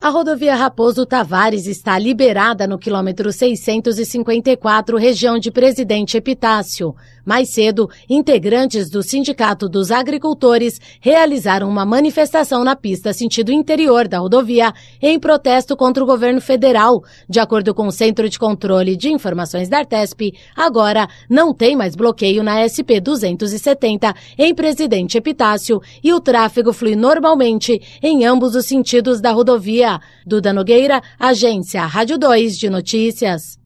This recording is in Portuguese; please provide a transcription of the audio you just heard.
A rodovia Raposo Tavares está liberada no quilômetro 654, região de Presidente Epitácio. Mais cedo, integrantes do Sindicato dos Agricultores realizaram uma manifestação na pista sentido interior da rodovia em protesto contra o governo federal. De acordo com o Centro de Controle de Informações da Artesp, agora não tem mais bloqueio na SP-270 em Presidente Epitácio e o tráfego flui normalmente em ambos os sentidos da rodovia. Duda Nogueira, Agência Rádio 2 de Notícias.